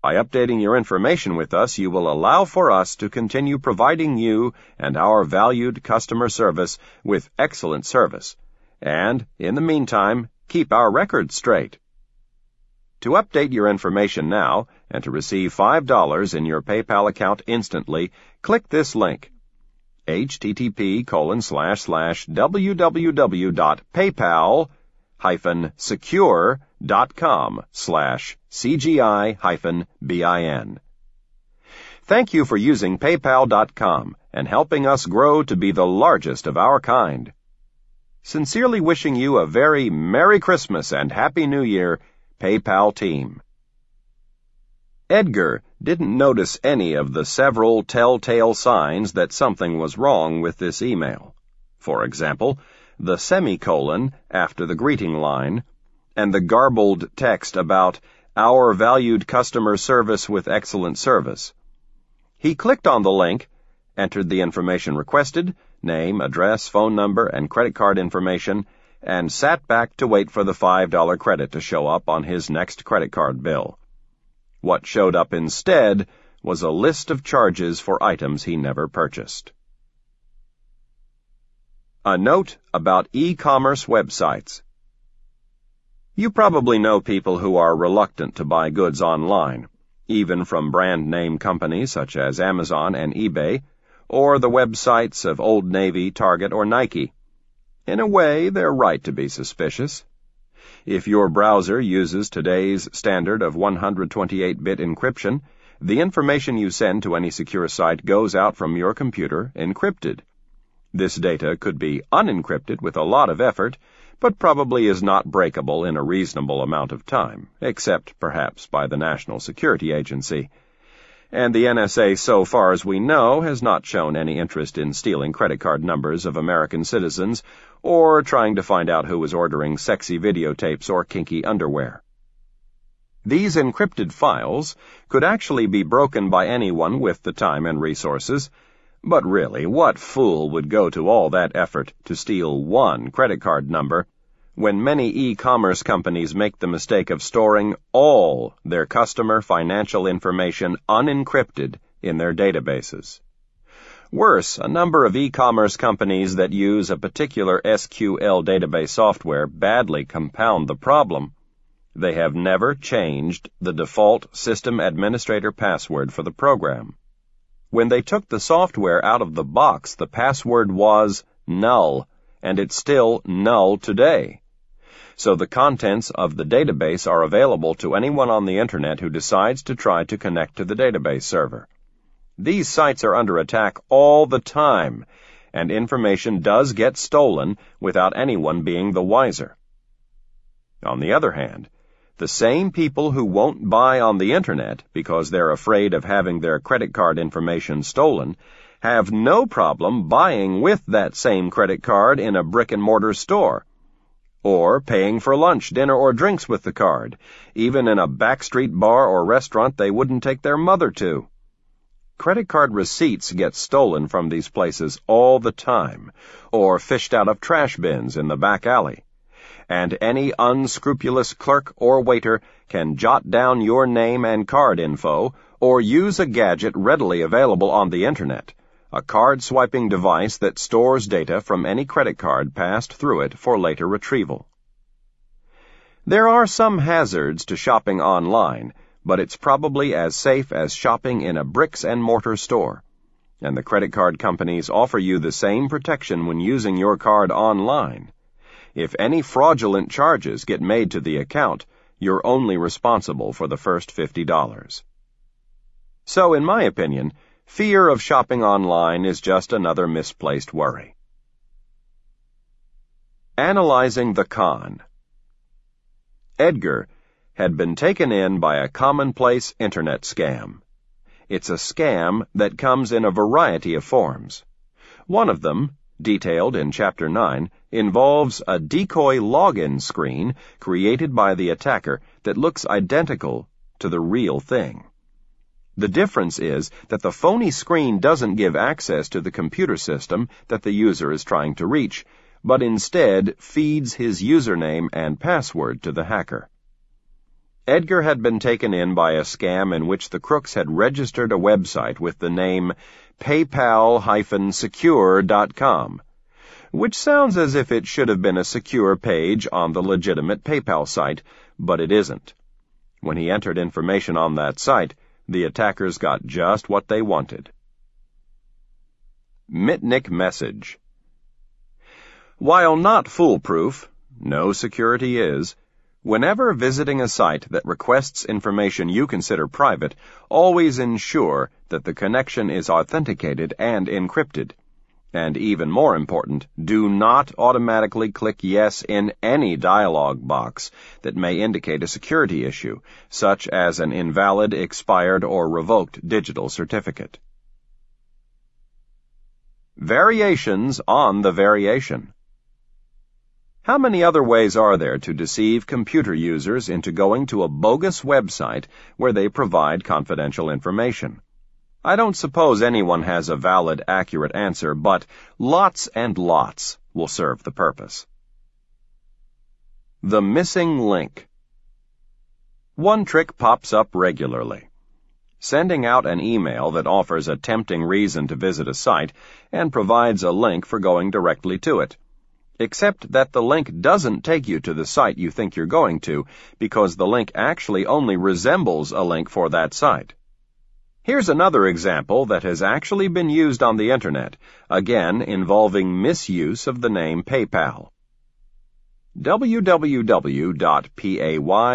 By updating your information with us, you will allow for us to continue providing you and our valued customer service with excellent service, and, in the meantime, keep our records straight. To update your information now and to receive $5 in your PayPal account instantly, click this link, http://www.paypal-secure.com/CGI-BIN. Thank you for using PayPal.com and helping us grow to be the largest of our kind. Sincerely wishing you a very Merry Christmas and Happy New Year, PayPal team. Edgar didn't notice any of the several telltale signs that something was wrong with this email. For example, the semicolon after the greeting line, and the garbled text about our valued customer service with excellent service. He clicked on the link, entered the information requested, name, address, phone number, and credit card information, and sat back to wait for the $5 credit to show up on his next credit card bill. What showed up instead was a list of charges for items he never purchased. A note about e-commerce websites. You probably know people who are reluctant to buy goods online, even from brand name companies such as Amazon and eBay, or the websites of Old Navy, Target, or Nike. In a way, they're right to be suspicious. If your browser uses today's standard of 128-bit encryption, the information you send to any secure site goes out from your computer encrypted. This data could be unencrypted with a lot of effort, but probably is not breakable in a reasonable amount of time, except perhaps by the National Security Agency. And the NSA, so far as we know, has not shown any interest in stealing credit card numbers of American citizens or trying to find out who is ordering sexy videotapes or kinky underwear. These encrypted files could actually be broken by anyone with the time and resources, but really, what fool would go to all that effort to steal one credit card number when many e-commerce companies make the mistake of storing all their customer financial information unencrypted in their databases? Worse, a number of e-commerce companies that use a particular SQL database software badly compound the problem. They have never changed the default system administrator password for the program. When they took the software out of the box, the password was null, and it's still null today. So the contents of the database are available to anyone on the Internet who decides to try to connect to the database server. These sites are under attack all the time, and information does get stolen without anyone being the wiser. On the other hand, the same people who won't buy on the Internet because they're afraid of having their credit card information stolen have no problem buying with that same credit card in a brick-and-mortar store, or paying for lunch, dinner, or drinks with the card, even in a backstreet bar or restaurant they wouldn't take their mother to. Credit card receipts get stolen from these places all the time, or fished out of trash bins in the back alley. And any unscrupulous clerk or waiter can jot down your name and card info or use a gadget readily available on the Internet, a card-swiping device that stores data from any credit card passed through it for later retrieval. There are some hazards to shopping online, but it's probably as safe as shopping in a bricks-and-mortar store, and the credit card companies offer you the same protection when using your card online. If any fraudulent charges get made to the account, you're only responsible for the first $50. So, in my opinion, fear of shopping online is just another misplaced worry. Analyzing the con. Edgar had been taken in by a commonplace Internet scam. It's a scam that comes in a variety of forms. One of them, detailed in Chapter 9, involves a decoy login screen created by the attacker that looks identical to the real thing. The difference is that the phony screen doesn't give access to the computer system that the user is trying to reach, but instead feeds his username and password to the hacker. Edgar had been taken in by a scam in which the crooks had registered a website with the name PayPal-secure.com, which sounds as if it should have been a secure page on the legitimate PayPal site, but it isn't. When he entered information on that site, the attackers got just what they wanted. Mitnick Message. While not foolproof, no security is, whenever visiting a site that requests information you consider private, always ensure that the connection is authenticated and encrypted. And even more important, do not automatically click yes in any dialog box that may indicate a security issue, such as an invalid, expired, or revoked digital certificate. Variations on the variation. How many other ways are there to deceive computer users into going to a bogus website where they provide confidential information? I don't suppose anyone has a valid, accurate answer, but lots and lots will serve the purpose. The missing link. One trick pops up regularly. Sending out an email that offers a tempting reason to visit a site and provides a link for going directly to it. Except that the link doesn't take you to the site you think you're going to, because the link actually only resembles a link for that site. Here's another example that has actually been used on the Internet, again involving misuse of the name PayPal. www.pay